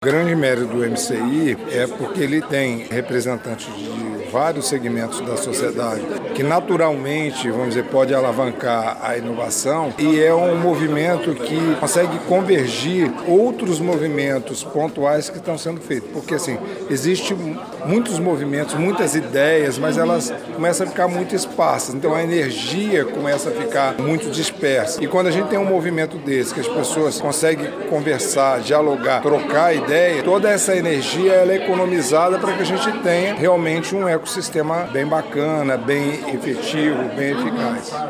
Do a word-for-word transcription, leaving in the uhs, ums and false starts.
O grande mérito do M C I é porque ele tem representantes de vários segmentos da sociedade que naturalmente, vamos dizer, pode alavancar a inovação, e é um movimento que consegue convergir outros movimentos pontuais que estão sendo feitos. Porque assim, existem muitos movimentos, muitas ideias, mas elas começam a ficar muito esparsas. Então a energia começa a ficar muito dispersa. E quando a gente tem um movimento desse, que as pessoas conseguem conversar, dialogar, trocar ideia, toda essa energia ela é economizada para que a gente tenha realmente um ecossistema bem bacana, bem efetivo, bem eficaz.